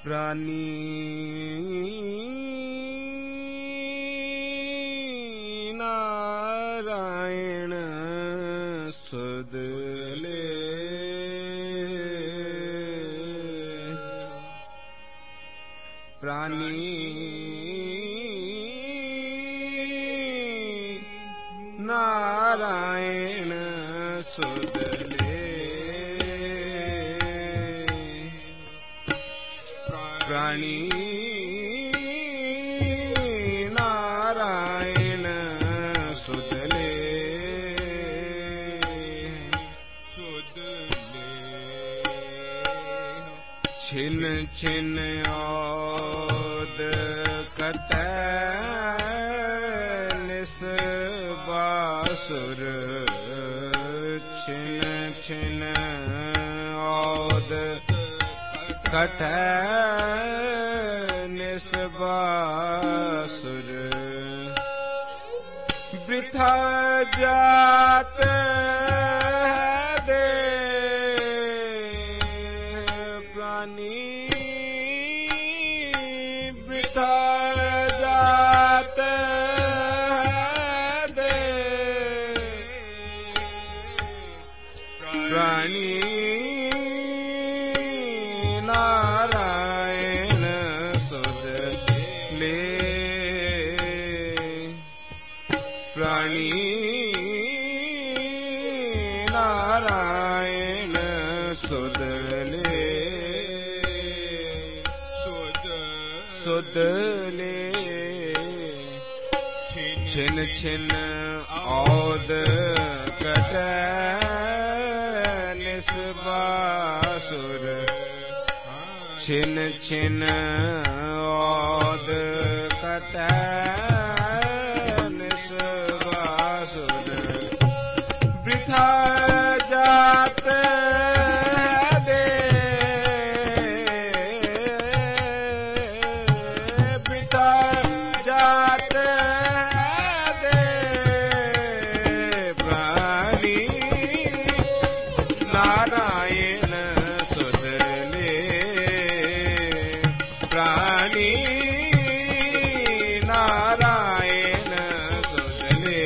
प्राणी नारायण सुध ले प्राणी नारायण सुध ले प्राणी नारायण सुध ले छिन छिन औद कतै निस बासुर छिन छिन औद कतै निस बासुर वृथा जात दे प्राणी वृथा जात दे प्राणी नारायण सुध ले प्राणी नारायण सुध ले सुध ले छिन छिन औद कतै निस बासुर छिन छिन औद कतै निस बासुर वृथा जात दे वृथा जात दे प्राणी नारायण सुध ले प्राणी नारायण सुध ले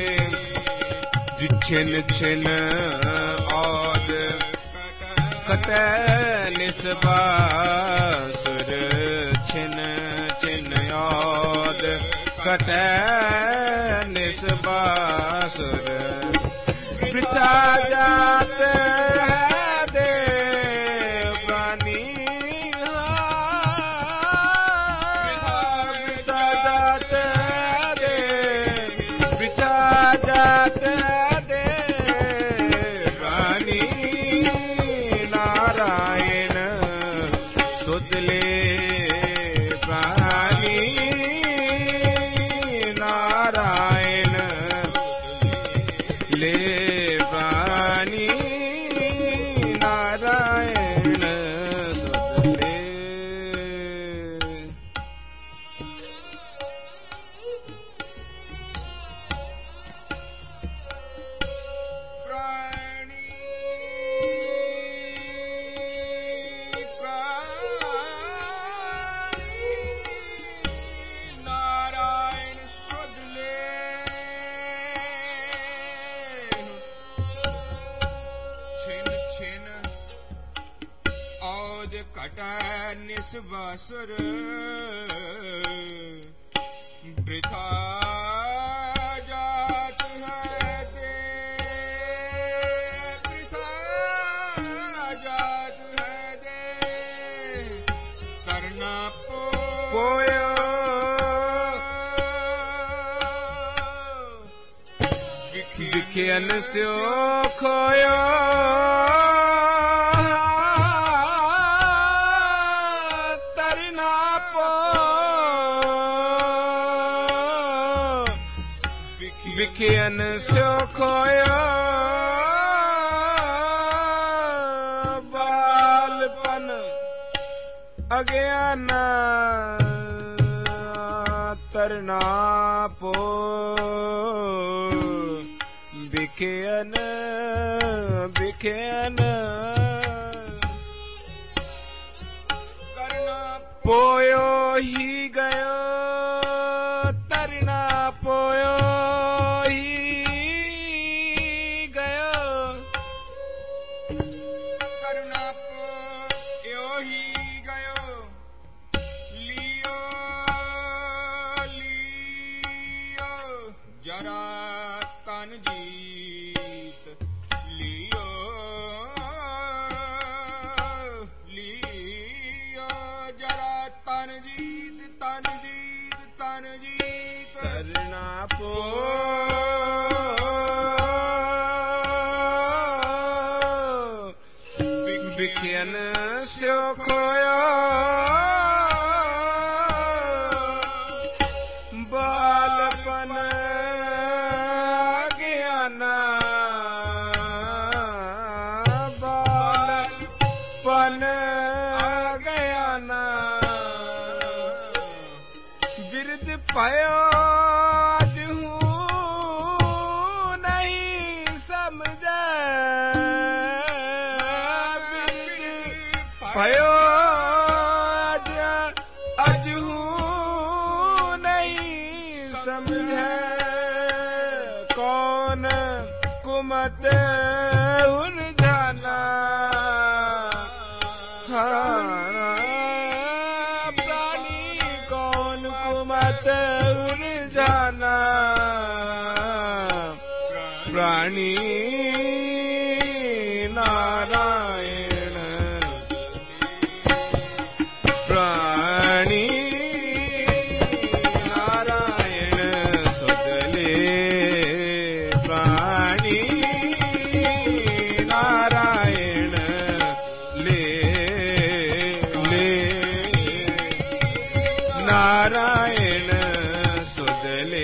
छिन छिन औद कतै निस बासुर छिन छिन औद कतै निस बासुर वृथा जात दे प्राणी वृथा जात दे वृथा जात दे प्राणी नारायण सुध ले प्राणी नारायण ले प्राणी नारायण सुध ले प्राणी नारायण सुध ले छिन छिन औद कतै निस बासुर वृथा जात है दे वृथा जात है दे करना पोयो विखियन स्यो खोयो तरना पो विखियन स्यो खोयो बालपन अज्ञान तरना पो बिखेन बिखेन करना पोयो ही गयो तरना पोयो ही गयो करुणा पोयो ही गयो लियो लियो जरा तन जीत लियो लियो जरा तन जीत करना पो बिखियन स्यो खोया बालपन ज्ञाना बालपन ज्ञाना बिरद पयो आज हूँ नहीं समझे पयो आज हूँ नहीं समझे कौन कुमत उलझाना प्राणी कौन कुमत उलझाना प्राणी नारायण प्राणी नारायण सुदले प्राणी नारायण ले नारायण सुदले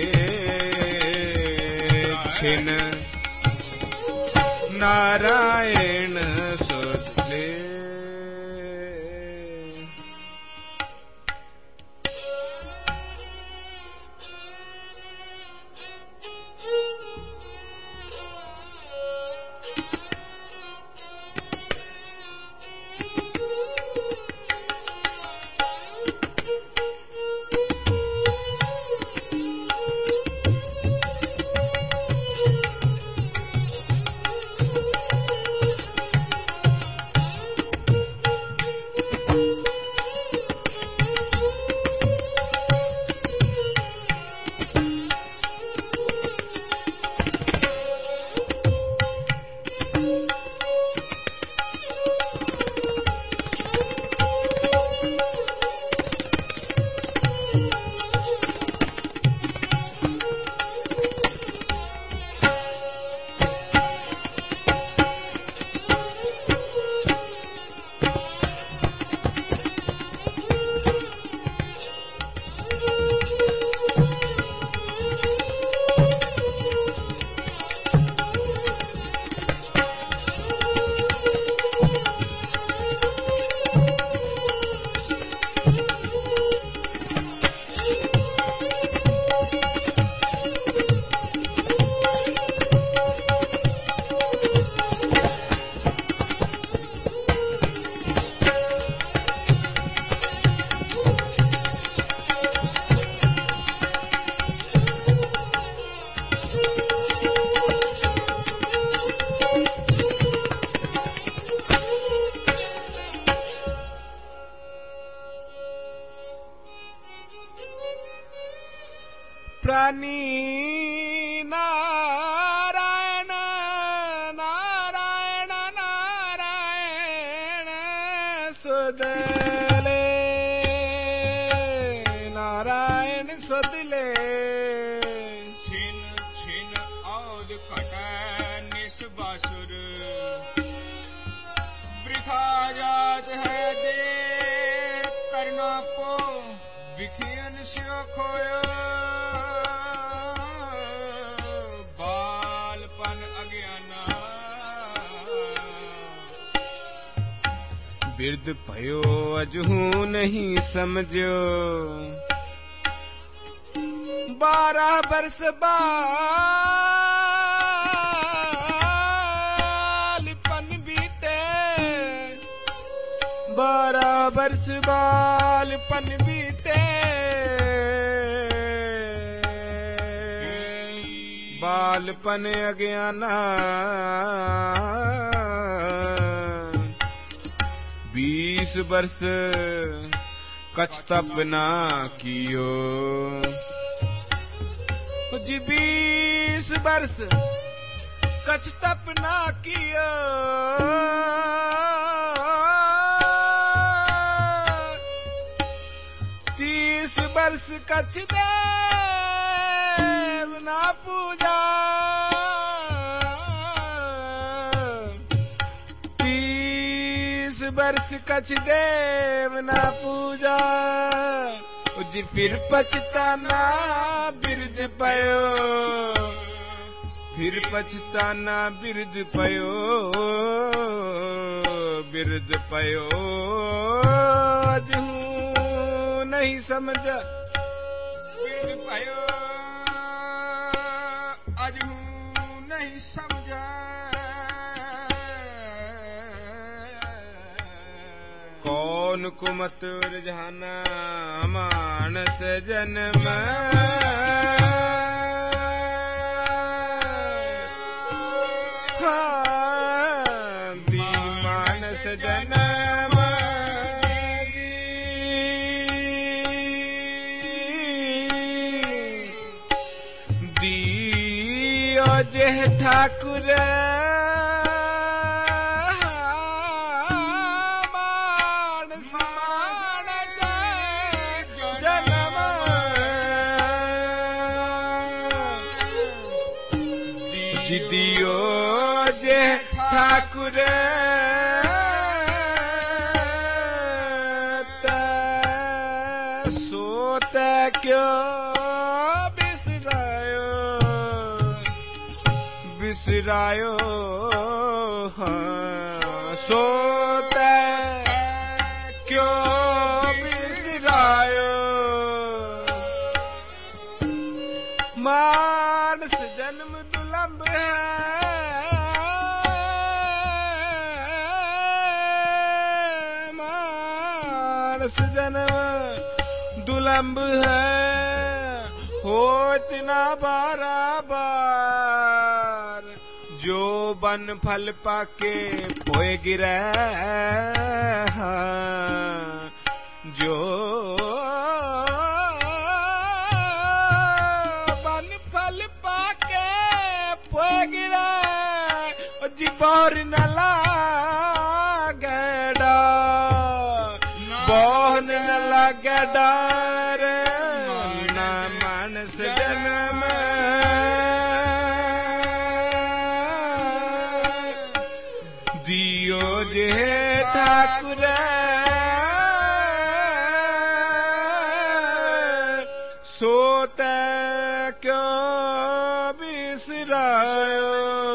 छिन नारायण सुदले प्राणी नारायण नारायण नारायण सुदले नारायण सुदले छिन छिन औद कटै निस्बासुर वृथा जात है दे करना पो बिखियन स्यो खोयो बिरद भयो अजहू नहीं समझो 12 बरस बालपन बीते 12 बरस बालपन बीते, बालपन अज्ञाना 20 वर्ष कछ तप ना कियो जी, 20 वर्ष कछ तप ना कियो, 30 वर्ष कछ देव ना पूजा, 30 वर्ष कछ देव ना पूजा जी, फिर पछताना बिरद पयो, फिर पछताना बिरद पयो, बिरद पयो अजहू नहीं समझ, बिरद पयो अजहू नहीं समझ, कौन कुमत रुझाना मानस जन्म, दी मानस जन्म दियो जेह ठाकुर दियो जे ठाकुर सोत क्यों बिसरायो, बिसरायो सोत क्यों बिसरायो, मानस जन्म दुलंब है, मानस जन्म दुलंब है, होत ना बार, जो बन फल पाके पोए गिरे, जो जी बोर न लागे डार, बोहन न लागे डार, ना मानस जन्म दियो जे ठाकुर सोत क्यों बिसरायो,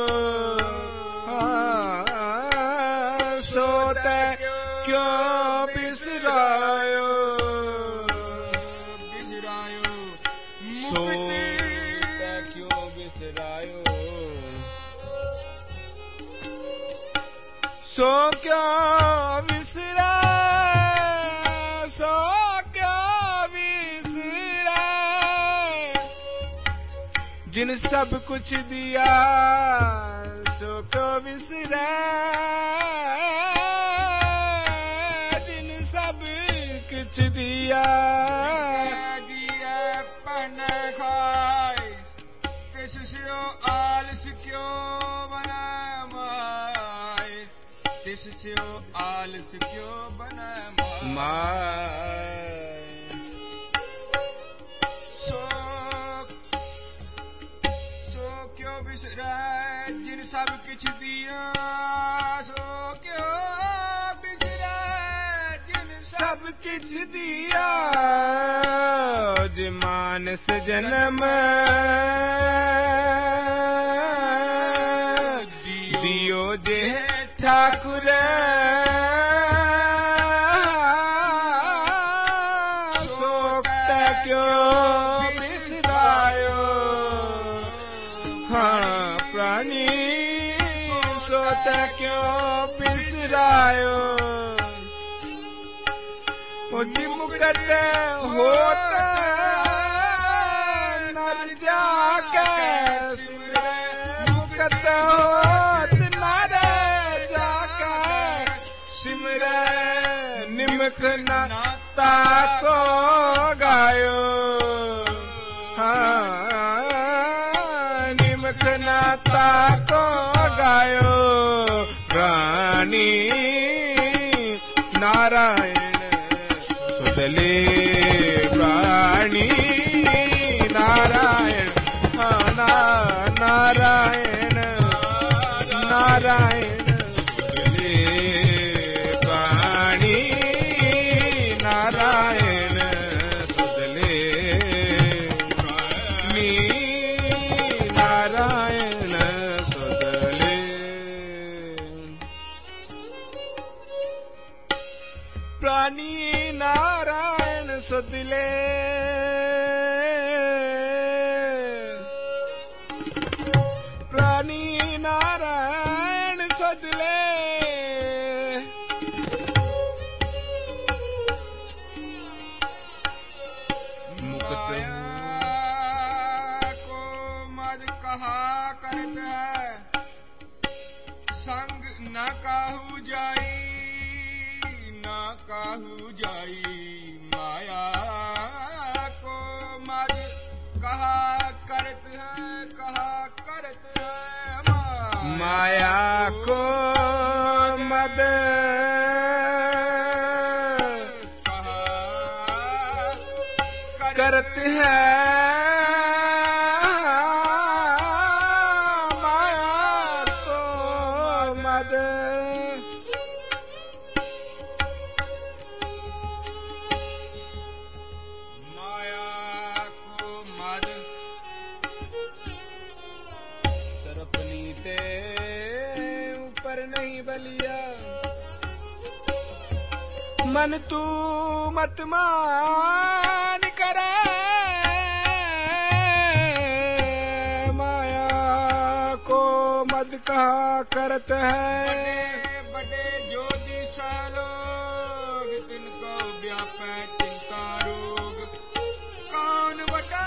क्यों बिसरायो, बिसरायो सोत क्यों बिसरायो, सो क्यों बिसरा, सो क्यों बिसरा, जिन सब कुछ दिया सो क्यों बिसरा, कुछ दिया पन खाए, तिससे आलस क्यों बना माए, तिससे आलस क्यों बना माए, सो क्यों बिसरा, जिन सब कुछ दिया सो क्यों सब किछ दिया, जी मानस जन्म दियो जे ठाकुर सोक्त क्यों बिसरायो, हाँ प्राणी सोत क्यों बिसरायो, जी मुकत होत नर जाके सिमरे मुकत होत नर जाके सिमरे निमख नाता को गायो निमख नाता को गायो प्राणी नारायण सुदले प्राणी नारायण नारायण नारायण सुदले प्राणी नारायण सुदले प्राणी नारायण सुदले प्राणी नारायण सुदले प्राणी नारायण सुदले मुक्त को मद कहा करत है संग न काहू जाई काहू जाई माया को मद कहा करत है माया को मद कहा करत है माया को मद नहीं बलिया मन तू मत मान करे माया को मद कहा करत है बड़े ज्योति लोग तिनको व्यापै चिंता रोग कौन बटा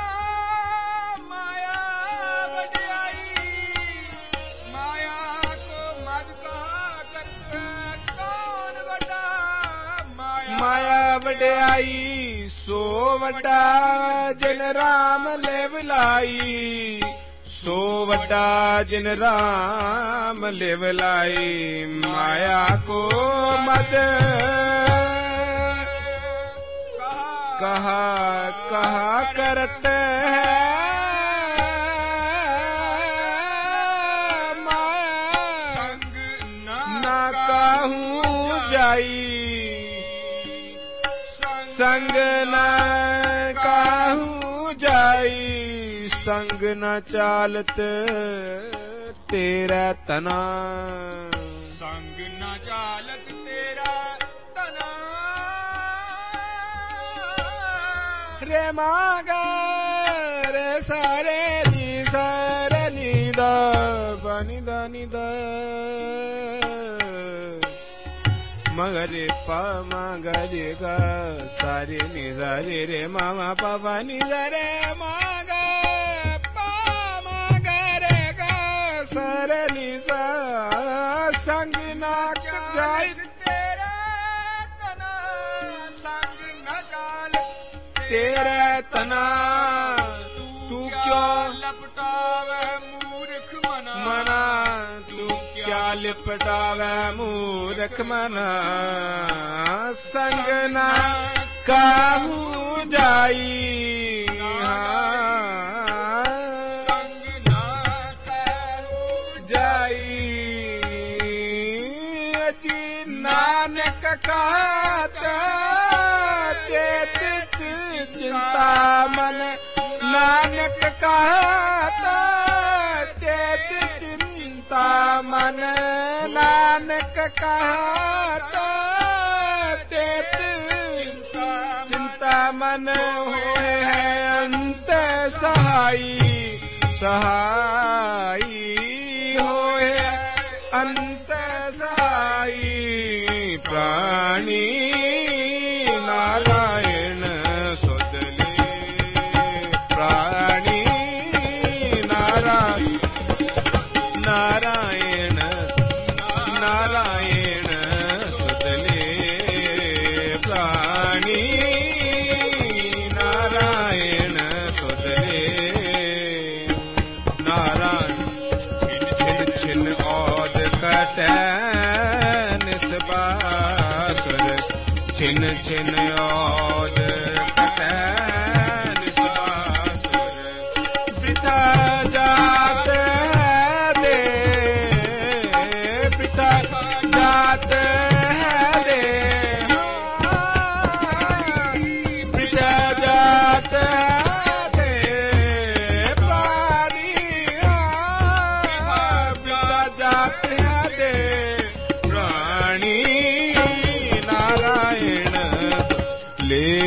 माया वड्याई सो वड्डा जिन राम ले बुलाई सो वड्डा जिन राम ले बुलाई माया को मद कहा करते हैं माया संग ना कहूँ जाई संग न काहू जाई संग न चालत तेरा तना संग न चालत तेरा तना रे मागा रे सारे नी सारे नीद बनिद निद मगरे पा मगरे गा सारे नि सारे रे मामा पापा नि रे मग पा मगरे गा सारे नि सा संग ना जाय तेरा तना संग न चाल तेरा तना तू क्यों लपटावे मूर्ख मना तू क्या लिपटावे मूर्ख मना संग ना काहू जाई संग ना काहू जाई अची नानक कहता चेत चिंता मन नानक कहता चेत चिंता मन नानक कहता चेत चिंता मन होए है अंत सहाई सहाई होए अंत सहाई प्राणी छिन छिन ओज कटै निशासुर वृथा जात है दे वृथा जात है दे वृथा जात है दे प्राणी वृथा जात है दे प्राणी नारायण ले